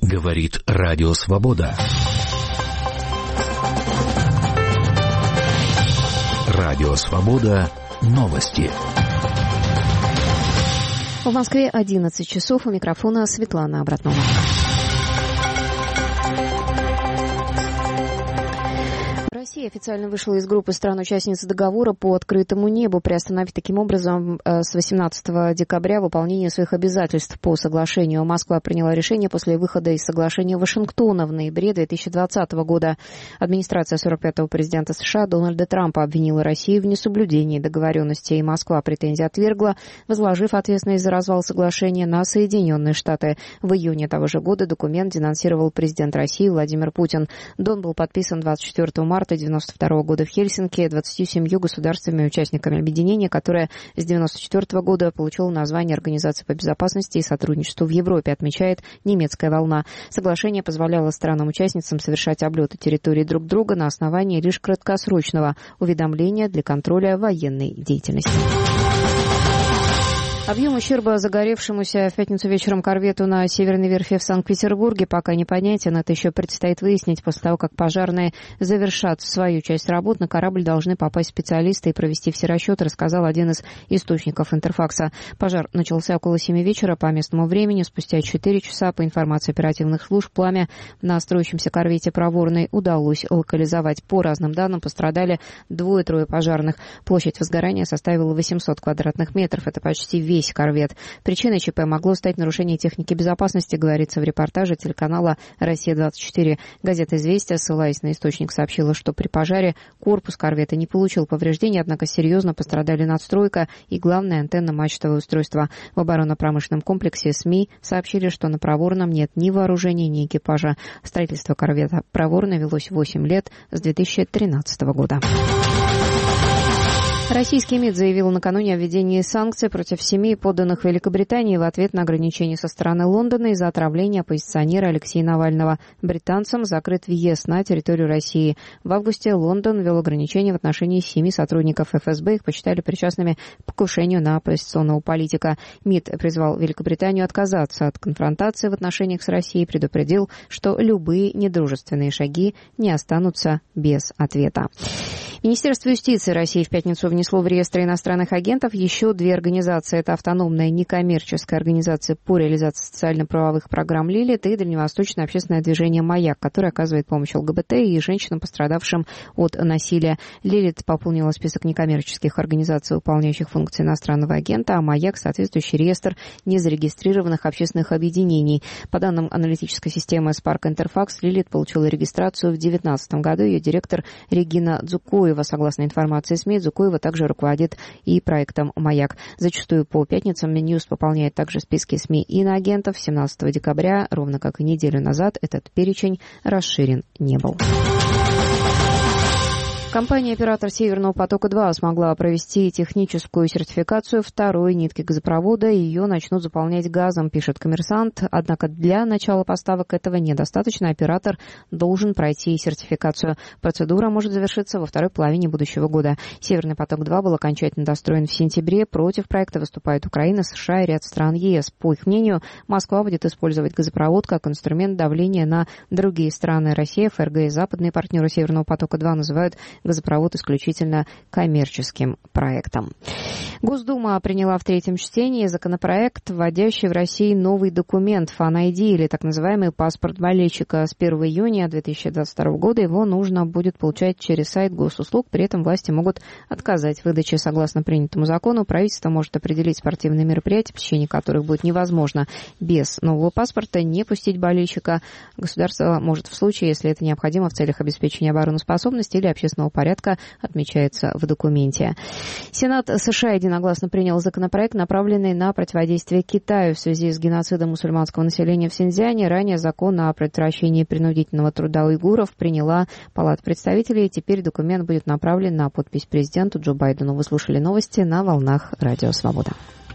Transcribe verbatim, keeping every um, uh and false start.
Говорит Радио Свобода. Радио Свобода. Новости. В Москве одиннадцать часов. У микрофона Светлана Обратнова. Россия официально вышла из группы стран-участниц договора по открытому небу, приостановив таким образом с восемнадцатого декабря выполнение своих обязательств по соглашению. Москва приняла решение после выхода из соглашения Вашингтона в ноябре две тысячи двадцатого года. Администрация сорок пятого президента США Дональда Трампа обвинила Россию в несоблюдении договоренностей, и Москва претензии отвергла, возложив ответственность за развал соглашения на Соединенные Штаты. В июне того же года документ денонсировал президент России Владимир Путин. Дон был подписан двадцать четвёртого марта девяносто второго года в Хельсинки двадцатью семью государствами и участниками объединения, которое с девяносто четвёртого года получило название Организации по безопасности и сотрудничеству в Европе, отмечает «Немецкая волна». Соглашение позволяло странам-участницам совершать облеты территории друг друга на основании лишь краткосрочного уведомления для контроля военной деятельности. Объем ущерба загоревшемуся в пятницу вечером корвету на Северной верфи в Санкт-Петербурге пока непонятен. Это еще предстоит выяснить. После того, как пожарные завершат свою часть работ, на корабль должны попасть специалисты и провести все расчеты, рассказал один из источников Интерфакса. Пожар начался около семи вечера по местному времени. Спустя четыре часа, по информации оперативных служб, пламя на строящемся корвете «Проворный» удалось локализовать. По разным данным, пострадали двое-трое пожарных. Площадь возгорания составила восемьсот квадратных метров. Это почти весь корвет. Причиной ЧП могло стать нарушение техники безопасности, говорится в репортаже телеканала «Россия-двадцать четыре». Газета «Известия», ссылаясь на источник, сообщила, что при пожаре корпус корвета не получил повреждений, однако серьезно пострадали надстройка и главное антенно-мачтовое устройство. В оборонно-промышленном комплексе СМИ сообщили, что на Проворном нет ни вооружения, ни экипажа. Строительство корвета «Проворный» велось восемь лет, с две тысячи тринадцатого года. Российский МИД заявил накануне о введении санкций против семей, подданных Великобритании, в ответ на ограничения со стороны Лондона из-за отравления оппозиционера Алексея Навального. Британцам закрыт въезд на территорию России. В августе Лондон ввел ограничения в отношении семи сотрудников эф эс бэ. Их посчитали причастными к покушению на оппозиционного политика. МИД призвал Великобританию отказаться от конфронтации в отношениях с Россией и предупредил, что любые недружественные шаги не останутся без ответа. Министерство юстиции России в пятницу внесло в реестр иностранных агентов еще две организации. Это автономная некоммерческая организация по реализации социально-правовых программ «Лилит» и дальневосточное общественное движение «Маяк», которое оказывает помощь эл гэ бэ тэ и женщинам, пострадавшим от насилия. «Лилит» пополнила список некоммерческих организаций, выполняющих функции иностранного агента, а «Маяк» — соответствующий реестр незарегистрированных общественных объединений. По данным аналитической системы Spark Interfax, «Лилит» получила регистрацию в две тысячи девятнадцатом году. Ее директор Регина Дзукоева. Согласно информации СМИ, Дзукоева также руководит и проектом «Маяк». Зачастую по пятницам Минюст пополняет также списки СМИ иноагентов. семнадцатого декабря, ровно как и неделю назад, этот перечень расширен не был. Компания-оператор «Северного потока-два» смогла провести техническую сертификацию второй нитки газопровода, и ее начнут заполнять газом, пишет «Коммерсант». Однако для начала поставок этого недостаточно. Оператор должен пройти сертификацию. Процедура может завершиться во второй половине будущего года. «Северный поток-два» был окончательно достроен в сентябре. Против проекта выступают Украина, США и ряд стран е эс. По их мнению, Москва будет использовать газопровод как инструмент давления на другие страны. Россия, эф эр гэ и западные партнеры «Северного потока-два» называют газопровод исключительно коммерческим проектом. Госдума приняла в третьем чтении законопроект, вводящий в России новый документ фан ай ди, или так называемый паспорт болельщика. С первого июня две тысячи двадцать второго года его нужно будет получать через сайт госуслуг. При этом власти могут отказать в выдаче. Согласно принятому закону, правительство может определить спортивные мероприятия, посещение которых будет невозможно без нового паспорта, не пустить болельщика. Государство может в случае, если это необходимо в целях обеспечения обороноспособности или общественного порядка, отмечается в документе. Сенат США единогласно принял законопроект, направленный на противодействие Китаю в связи с геноцидом мусульманского населения в Синьцзяне. Ранее закон о предотвращении принудительного труда уйгуров приняла Палата представителей. Теперь документ будет направлен на подпись президенту Джо Байдену. Вы слушали новости на волнах Радио Свобода.